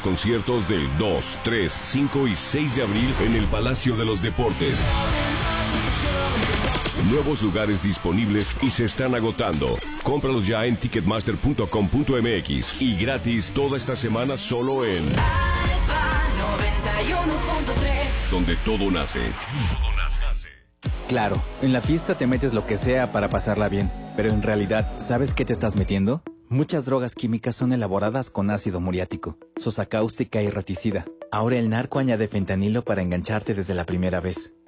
conciertos del 2, 3, 5 y 6 de abril en el Palacio de los Deportes. Nuevos lugares disponibles y se están agotando. Cómpralos ya en ticketmaster.com.mx y gratis toda esta semana solo en Alfa 91.3, donde todo nace. Claro, en la fiesta te metes lo que sea para pasarla bien, pero en realidad, ¿sabes qué te estás metiendo? Muchas drogas químicas son elaboradas con ácido muriático, sosa cáustica y reticida. Ahora el narco añade fentanilo para engancharte desde la primera vez.